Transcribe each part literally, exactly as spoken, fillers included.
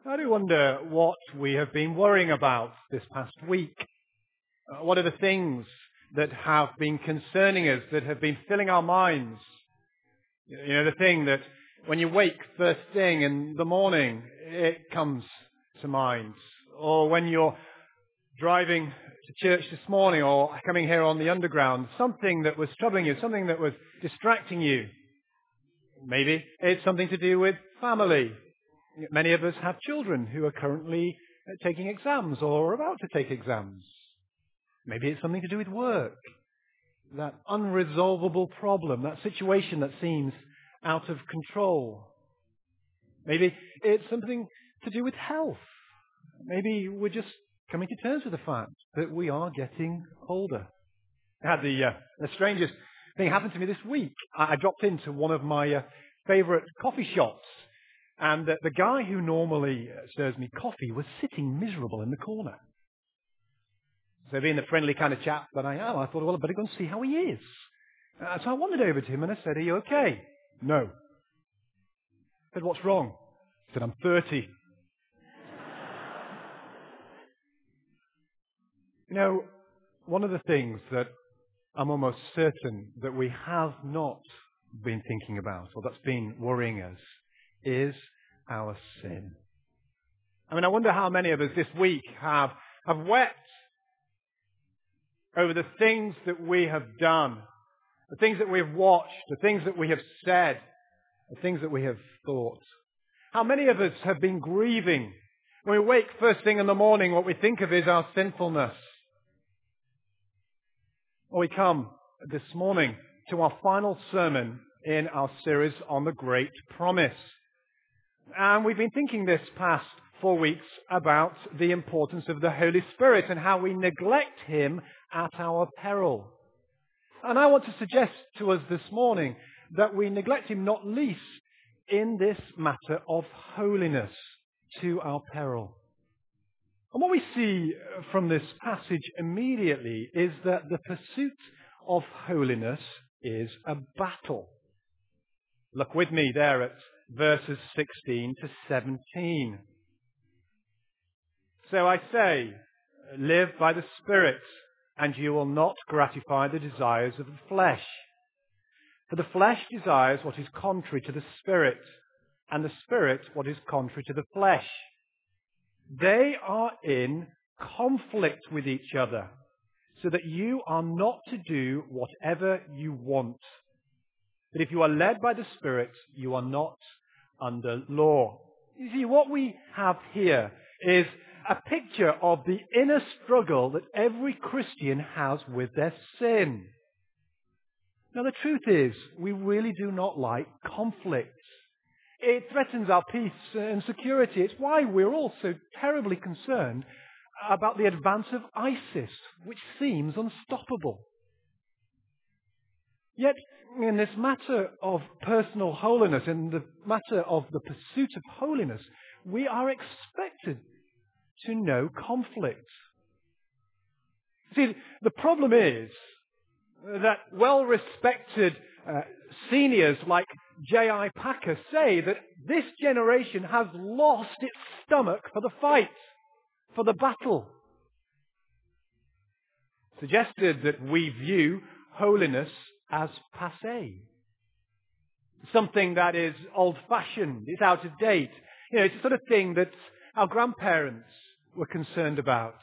I do wonder what we have been worrying about this past week. Uh, what are the things that have been concerning us, that have been filling our minds? You know, the thing that when you wake first thing in the morning, it comes to mind. Or when you're driving to church this morning or coming here on the underground, something that was troubling you, something that was distracting you. Maybe it's something to do with family. Many of us have children who are currently taking exams or are about to take exams. Maybe it's something to do with work. That unresolvable problem, that situation that seems out of control. Maybe it's something to do with health. Maybe we're just coming to terms with the fact that we are getting older. I had the, uh, the strangest thing happen to me this week. I, I dropped into one of my uh, favorite coffee shops, and uh, the guy who normally uh, serves me coffee was sitting miserable in the corner. So being the friendly kind of chap that I am, I thought, well, I better go and see how he is. Uh, so I wandered over to him and I said, are you okay? No. I said, what's wrong? He said, I'm thirty. You know, one of the things that I'm almost certain that we have not been thinking about, or that's been worrying us, is our sin. I mean, I wonder how many of us this week have, have wept over the things that we have done, the things that we have watched, the things that we have said, the things that we have thought. How many of us have been grieving? When we wake first thing in the morning, what we think of is our sinfulness. Well, we come this morning to our final sermon in our series on the Great Promise. And we've been thinking this past four weeks about the importance of the Holy Spirit and how we neglect Him at our peril. And I want to suggest to us this morning that we neglect Him not least in this matter of holiness to our peril. And what we see from this passage immediately is that the pursuit of holiness is a battle. Look with me there at verses sixteen to seventeen. So I say, live by the Spirit, and you will not gratify the desires of the flesh. For the flesh desires what is contrary to the Spirit, and the Spirit what is contrary to the flesh. They are in conflict with each other, so that you are not to do whatever you want. But if you are led by the Spirit, you are not under law. You see, what we have here is a picture of the inner struggle that every Christian has with their sin. Now, the truth is, we really do not like conflict. It threatens our peace and security. It's why we're all so terribly concerned about the advance of ISIS, which seems unstoppable. Yet, in this matter of personal holiness, in the matter of the pursuit of holiness, we are expected to know conflict. See, the problem is that well-respected uh, seniors like J I Packer say that this generation has lost its stomach for the fight, for the battle. Suggested that we view holiness as passé. Something that is old-fashioned, it's out of date. You know, it's the sort of thing that our grandparents were concerned about.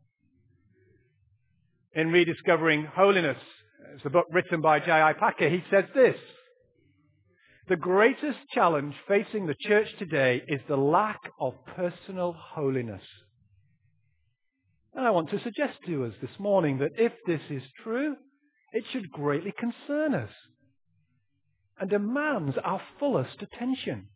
In Rediscovering Holiness, it's a book written by J I Packer, he says this: the greatest challenge facing the church today is the lack of personal holiness. And I want to suggest to us this morning that if this is true, it should greatly concern us and demands our fullest attention.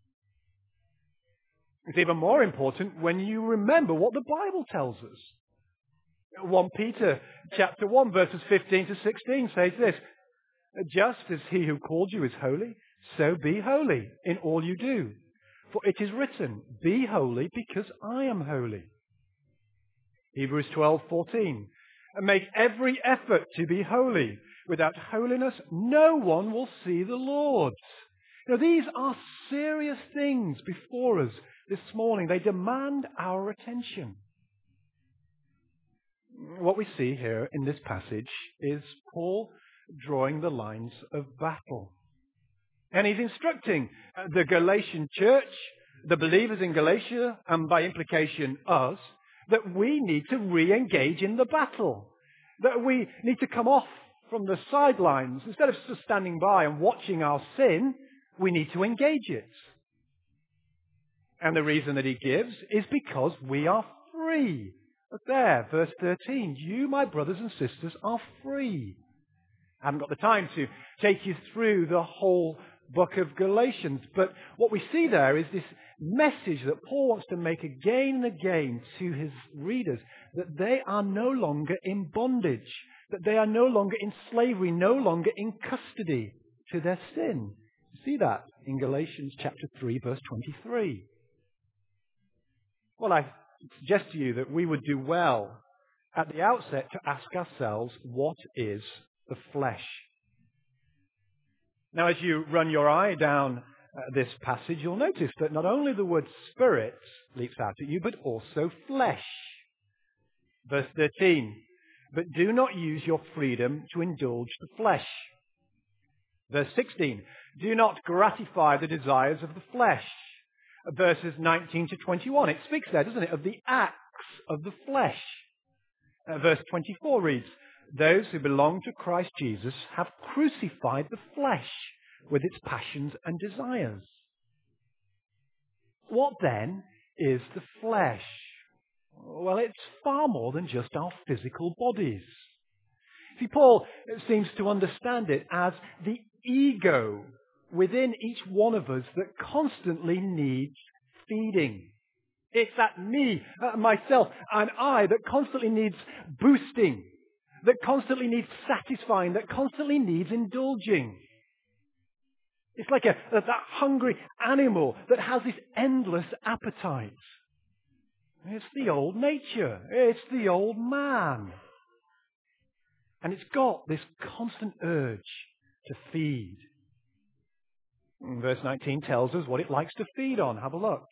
It's even more important when you remember what the Bible tells us. First Peter chapter one, verses fifteen to sixteen says this: just as he who called you is holy, so be holy in all you do. For it is written, be holy because I am holy. Hebrews twelve fourteen, make every effort to be holy. Without holiness, no one will see the Lord. Now, these are serious things before us this morning. They demand our attention. What we see here in this passage is Paul drawing the lines of battle. And he's instructing the Galatian church, the believers in Galatia, and by implication us, that we need to re-engage in the battle. That we need to come off from the sidelines. Instead of just standing by and watching our sin, we need to engage it. And the reason that he gives is because we are free. Look there, verse thirteen. You, my brothers and sisters, are free. I haven't got the time to take you through the whole book of Galatians, but what we see there is this message that Paul wants to make again and again to his readers, that they are no longer in bondage, that they are no longer in slavery, no longer in custody to their sin. You see that in Galatians chapter three, verse twenty-three. Well, I suggest to you that we would do well at the outset to ask ourselves, what is the flesh? Now, as you run your eye down uh, this passage, you'll notice that not only the word spirit leaps out at you, but also flesh. Verse thirteen, but do not use your freedom to indulge the flesh. Verse sixteen, do not gratify the desires of the flesh. Verses nineteen to twenty-one, it speaks there, doesn't it, of the acts of the flesh. Uh, verse twenty-four reads, those who belong to Christ Jesus have crucified the flesh with its passions and desires. What then is the flesh? Well, it's far more than just our physical bodies. See, Paul seems to understand it as the ego within each one of us that constantly needs feeding. It's that me, uh, myself, and I that constantly needs boosting, that constantly needs satisfying, that constantly needs indulging. It's like a, a, that hungry animal that has this endless appetite. It's the old nature. It's the old man. And it's got this constant urge to feed. And verse nineteen tells us what it likes to feed on. Have a look.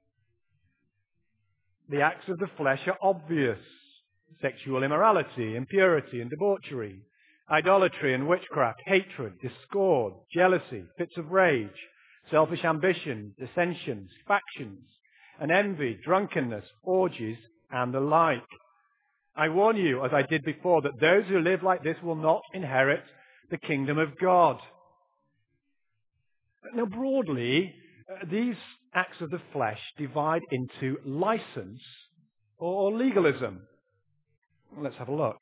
The acts of the flesh are obvious. Sexual immorality, impurity and debauchery, idolatry and witchcraft, hatred, discord, jealousy, fits of rage, selfish ambition, dissensions, factions, and envy, drunkenness, orgies, and the like. I warn you, as I did before, that those who live like this will not inherit the kingdom of God. Now, broadly, uh, these acts of the flesh divide into license or legalism. Let's have a look.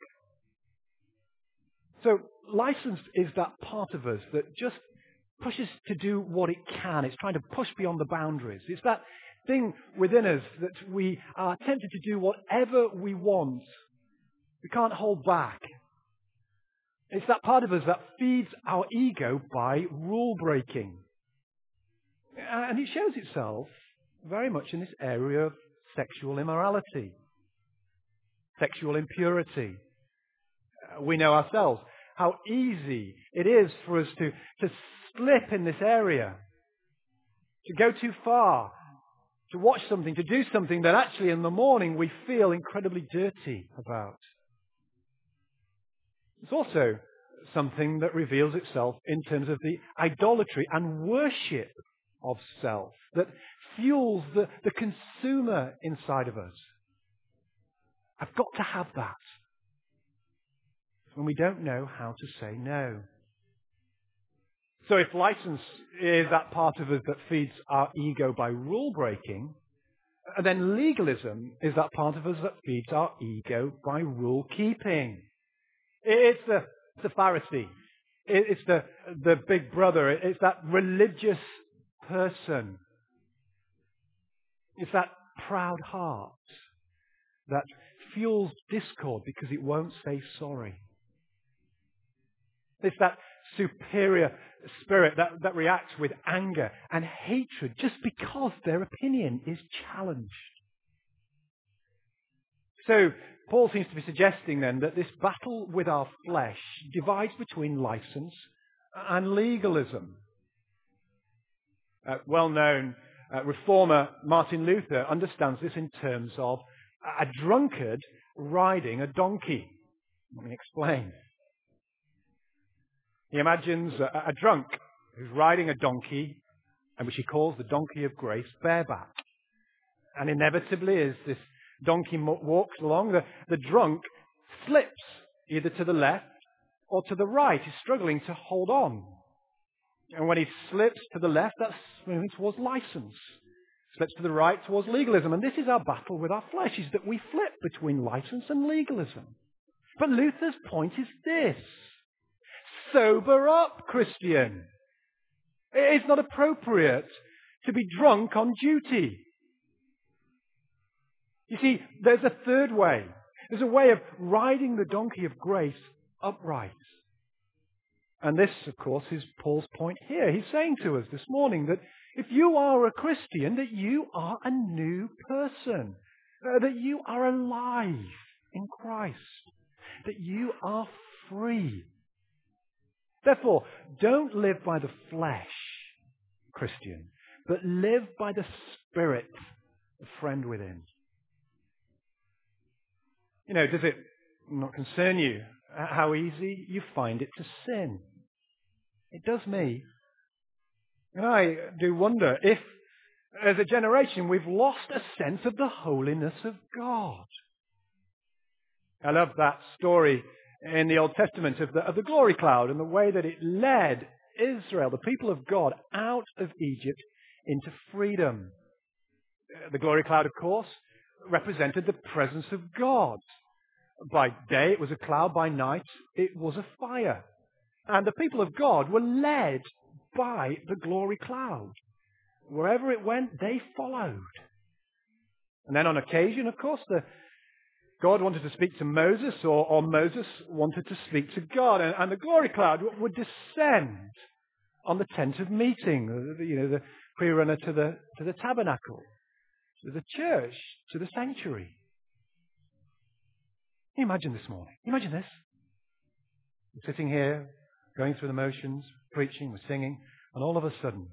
So, license is that part of us that just pushes to do what it can. It's trying to push beyond the boundaries. It's that thing within us that we are tempted to do whatever we want. We can't hold back. It's that part of us that feeds our ego by rule breaking. And it shows itself very much in this area of sexual immorality, sexual impurity. Uh, we know ourselves how easy it is for us to, to slip in this area, to go too far, to watch something, to do something that actually in the morning we feel incredibly dirty about. It's also something that reveals itself in terms of the idolatry and worship of self that fuels the, the consumer inside of us. I've got to have that. When we don't know how to say no. So if license is that part of us that feeds our ego by rule breaking, then legalism is that part of us that feeds our ego by rule keeping. It's the, the Pharisee. It's the, the big brother. It's that religious person. It's that proud heart that fuels discord because it won't say sorry. It's that superior spirit that, that reacts with anger and hatred just because their opinion is challenged. So, Paul seems to be suggesting then that this battle with our flesh divides between license and legalism. A well-known uh, reformer Martin Luther understands this in terms of a drunkard riding a donkey. Let me explain. He imagines a, a drunk who's riding a donkey, and which he calls the donkey of grace, bareback. And inevitably, as this donkey mo- walks along, the, the drunk slips either to the left or to the right. He's struggling to hold on. And when he slips to the left, that's moving towards license. Slips to the right towards legalism. And this is our battle with our flesh, is that we flip between license and legalism. But Luther's point is this. Sober up, Christian. It's not appropriate to be drunk on duty. You see, there's a third way. There's a way of riding the donkey of grace upright. And this, of course, is Paul's point here. He's saying to us this morning that if you are a Christian, that you are a new person, uh, that you are alive in Christ, that you are free. Therefore, don't live by the flesh, Christian, but live by the Spirit, the friend within. You know, does it not concern you how easy you find it to sin? It does me. And I do wonder if, as a generation, we've lost a sense of the holiness of God. I love that story in the Old Testament of the, of the glory cloud and the way that it led Israel, the people of God, out of Egypt into freedom. The glory cloud, of course, represented the presence of God. By day it was a cloud, by night it was a fire. And the people of God were led by the glory cloud. Wherever it went, they followed. And then on occasion, of course, the God wanted to speak to Moses, or, or Moses wanted to speak to God. And, and the glory cloud would descend on the tent of meeting, you know, the pre-runner to the, to the tabernacle, to the church, to the sanctuary. Can you imagine this morning? Can you imagine this? We're sitting here, going through the motions, preaching, we're singing, and all of a sudden,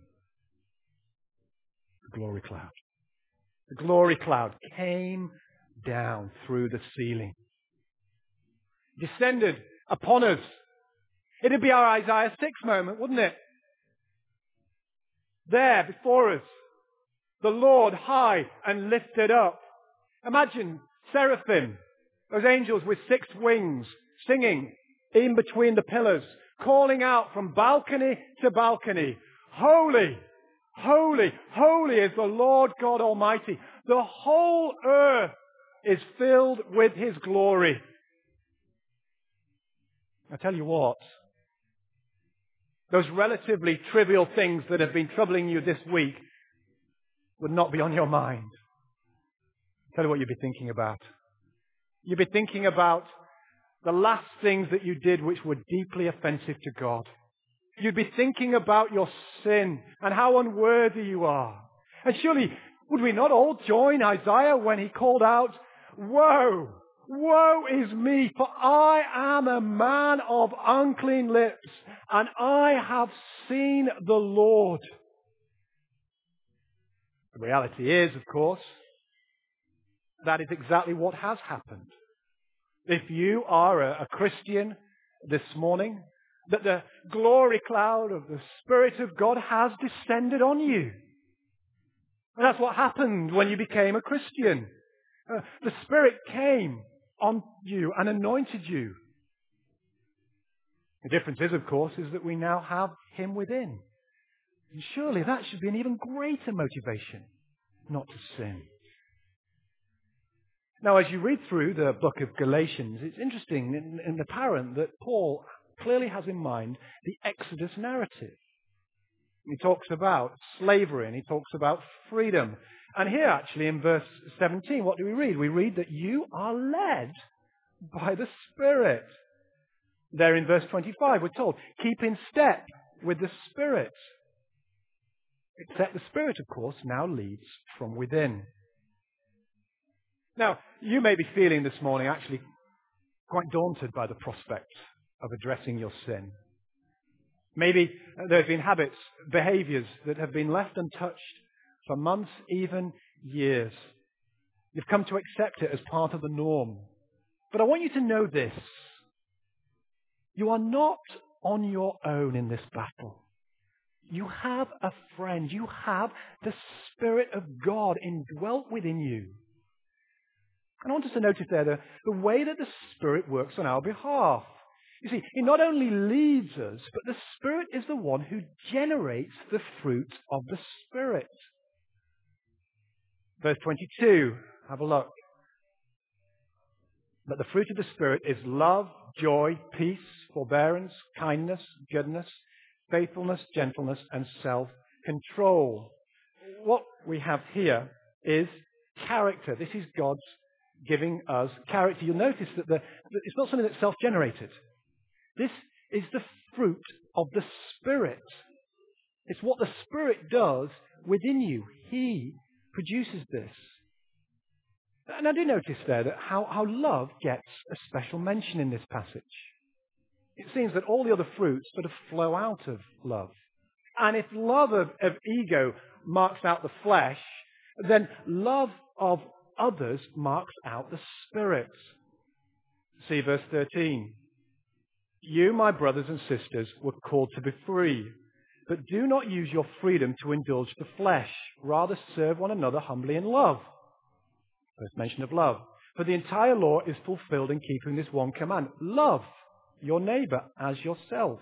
the glory cloud. The glory cloud came down through the ceiling, descended upon us. It'd be our Isaiah six moment, wouldn't it? There before us, the Lord high and lifted up. Imagine seraphim, those angels with six wings, singing in between the pillars, calling out from balcony to balcony, holy, holy, holy is the Lord God Almighty. The whole earth is filled with His glory. I tell you what, those relatively trivial things that have been troubling you this week would not be on your mind. I'll tell you what you'd be thinking about. You'd be thinking about the last things that you did which were deeply offensive to God. You'd be thinking about your sin and how unworthy you are. And surely, would we not all join Isaiah when he called out, "Woe, woe is me, for I am a man of unclean lips, and I have seen the Lord." The reality is, of course, that is exactly what has happened. If you are a, a Christian this morning, that the glory cloud of the Spirit of God has descended on you. And that's what happened when you became a Christian. Uh, the Spirit came on you and anointed you. The difference is, of course, is that we now have Him within. And surely that should be an even greater motivation not to sin. Now, as you read through the book of Galatians, it's interesting and, and apparent that Paul clearly has in mind the Exodus narrative. He talks about slavery and he talks about freedom. And here, actually, in verse seventeen, what do we read? We read that you are led by the Spirit. There in verse twenty-five, we're told, keep in step with the Spirit. Except the Spirit, of course, now leads from within. Now, you may be feeling this morning actually quite daunted by the prospect of addressing your sin. Maybe there have been habits, behaviors that have been left untouched for months, even years. You've come to accept it as part of the norm. But I want you to know this. You are not on your own in this battle. You have a friend. You have the Spirit of God indwelt within you. And I want us to notice there the, the way that the Spirit works on our behalf. You see, He not only leads us, but the Spirit is the one who generates the fruit of the Spirit. Verse twenty-two, have a look. But the fruit of the Spirit is love, joy, peace, forbearance, kindness, goodness, faithfulness, gentleness, and self-control. What we have here is character. This is God's giving us character. You'll notice that the, it's not something that's self-generated. This is the fruit of the Spirit. It's what the Spirit does within you. He produces this. And I do notice there that how, how love gets a special mention in this passage. It seems that all the other fruits sort of flow out of love. And if love of, of ego marks out the flesh, then love of others marks out the Spirit. See verse thirteen. You, my brothers and sisters, were called to be free, but do not use your freedom to indulge the flesh. Rather serve one another humbly in love. First mention of love. For the entire law is fulfilled in keeping this one command. Love your neighbor as yourself.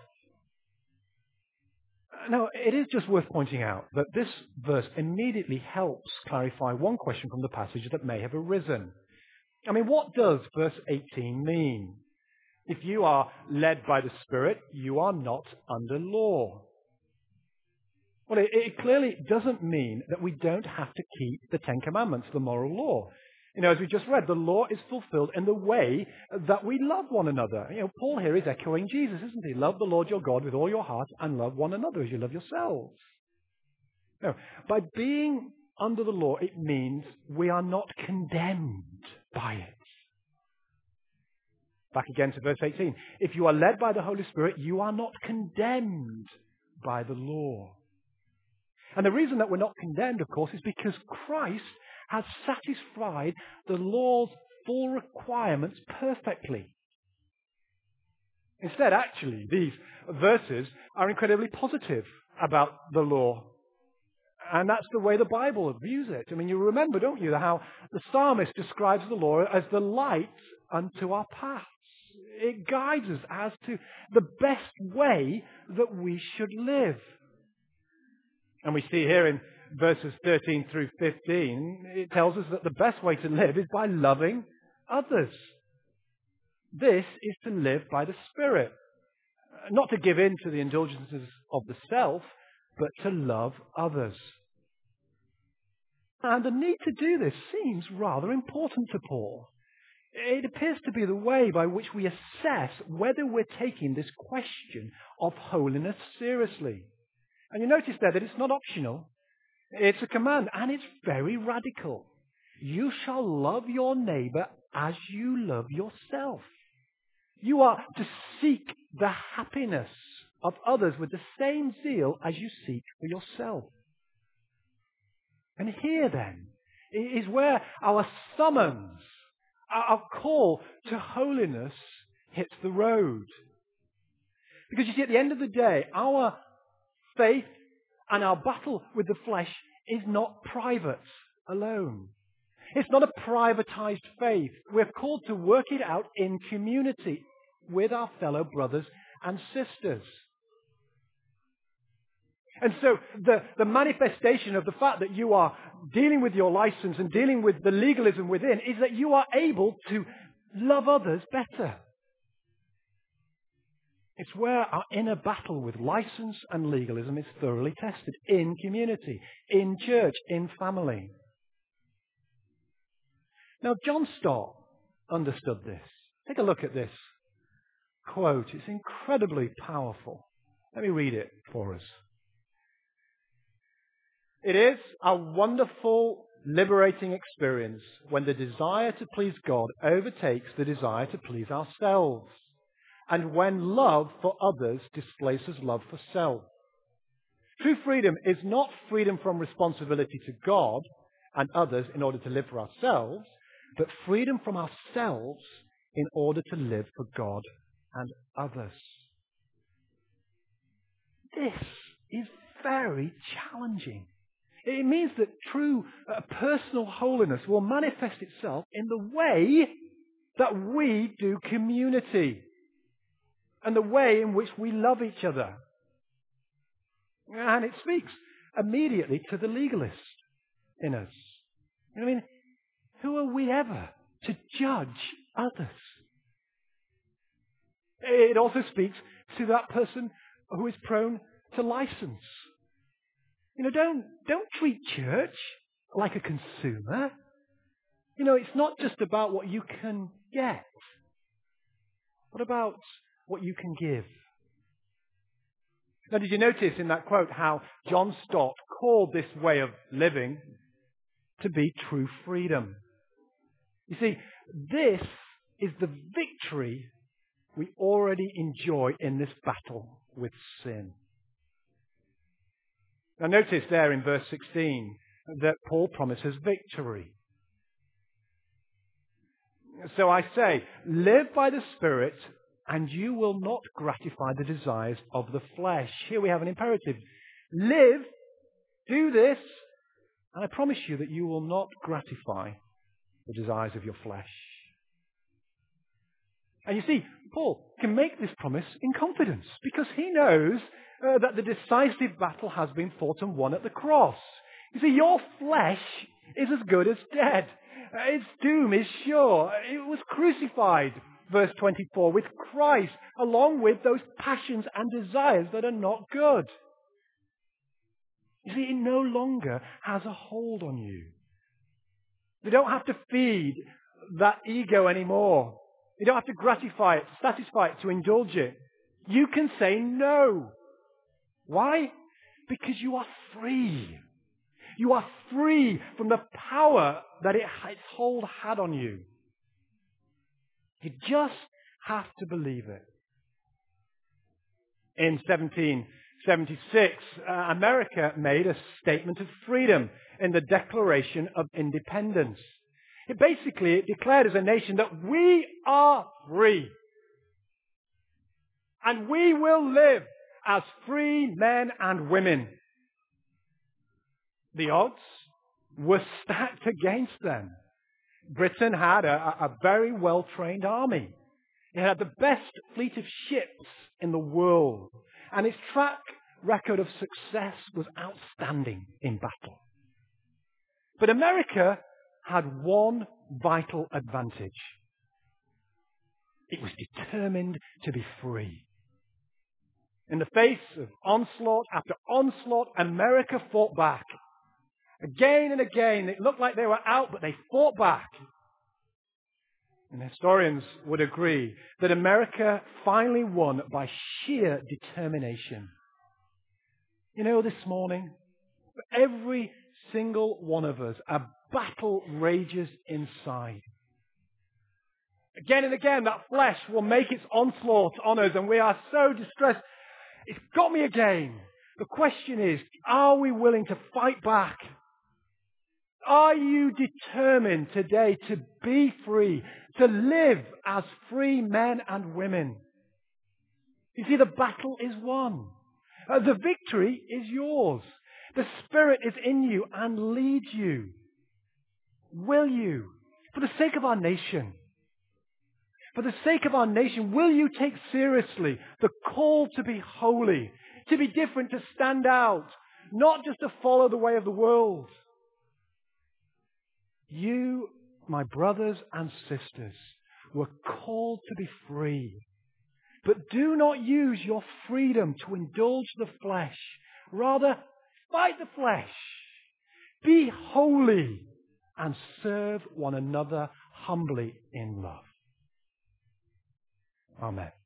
Now, it is just worth pointing out that this verse immediately helps clarify one question from the passage that may have arisen. I mean, what does verse eighteen mean? If you are led by the Spirit, you are not under law. Well, it, it clearly doesn't mean that we don't have to keep the Ten Commandments, the moral law. You know, as we just read, the law is fulfilled in the way that we love one another. You know, Paul here is echoing Jesus, isn't he? Love the Lord your God with all your heart and love one another as you love yourselves. No, by being under the law, it means we are not condemned by it. Back again to verse eighteen. If you are led by the Holy Spirit, you are not condemned by the law. And the reason that we're not condemned, of course, is because Christ has satisfied the law's full requirements perfectly. Instead, actually, these verses are incredibly positive about the law. And that's the way the Bible views it. I mean, you remember, don't you, how the psalmist describes the law as the light unto our paths. It guides us as to the best way that we should live. And we see here in verses thirteen through fifteen, it tells us that the best way to live is by loving others. This is to live by the Spirit. Not to give in to the indulgences of the self, but to love others. And the need to do this seems rather important to Paul. It appears to be the way by which we assess whether we're taking this question of holiness seriously. And you notice there that it's not optional. It's a command, and it's very radical. You shall love your neighbor as you love yourself. You are to seek the happiness of others with the same zeal as you seek for yourself. And here then is where our summons, our call to holiness hits the road. Because you see, at the end of the day, our faith and our battle with the flesh is not private alone. It's not a privatized faith. We're called to work it out in community with our fellow brothers and sisters. And so the, the manifestation of the fact that you are dealing with your license and dealing with the legalism within is that you are able to love others better. It's where our inner battle with license and legalism is thoroughly tested in community, in church, in family. Now, John Stott understood this. Take a look at this quote. It's incredibly powerful. Let me read it for us. It is a wonderful, liberating experience when the desire to please God overtakes the desire to please ourselves, and when love for others displaces love for self. True freedom is not freedom from responsibility to God and others in order to live for ourselves, but freedom from ourselves in order to live for God and others. This is very challenging. It means that true uh, personal holiness will manifest itself in the way that we do community and the way in which we love each other. And it speaks immediately to the legalist in us. I mean, who are we ever to judge others? It also speaks to that person who is prone to license. You know, don't, don't treat church like a consumer. You know, it's not just about what you can get. What about what you can give? Now, did you notice in that quote how John Stott called this way of living to be true freedom? You see, this is the victory we already enjoy in this battle with sin. Now, notice there in verse sixteen that Paul promises victory. So I say, live by the Spirit, and you will not gratify the desires of the flesh. Here we have an imperative. Live, do this, and I promise you that you will not gratify the desires of your flesh. And you see, Paul can make this promise in confidence because he knows uh, that the decisive battle has been fought and won at the cross. You see, your flesh is as good as dead. Uh, its doom is sure. It was crucified, verse twenty-four, with Christ, along with those passions and desires that are not good. You see, it no longer has a hold on you. You don't have to feed that ego anymore. You don't have to gratify it, satisfy it, to indulge it. You can say no. Why? Because you are free. You are free from the power that it, its hold had on you. You just have to believe it. In seventeen seventy-six, uh, America made a statement of freedom in the Declaration of Independence. It basically it declared as a nation that we are free. And we will live as free men and women. The odds were stacked against them. Britain had a, a very well-trained army. It had the best fleet of ships in the world. And its track record of success was outstanding in battle. But America had one vital advantage. It was determined to be free. In the face of onslaught after onslaught, America fought back. Again and again, it looked like they were out, but they fought back. And historians would agree that America finally won by sheer determination. You know, this morning, for every single one of us, a battle rages inside. Again and again, that flesh will make its onslaught on us, and we are so distressed. It's got me again. The question is, are we willing to fight back? Are you determined today to be free, to live as free men and women? You see, the battle is won. Uh, the victory is yours. The Spirit is in you and leads you. Will you, for the sake of our nation, for the sake of our nation, will you take seriously the call to be holy, to be different, to stand out, not just to follow the way of the world? You, my brothers and sisters, were called to be free. But do not use your freedom to indulge the flesh. Rather, fight the flesh. Be holy and serve one another humbly in love. Amen.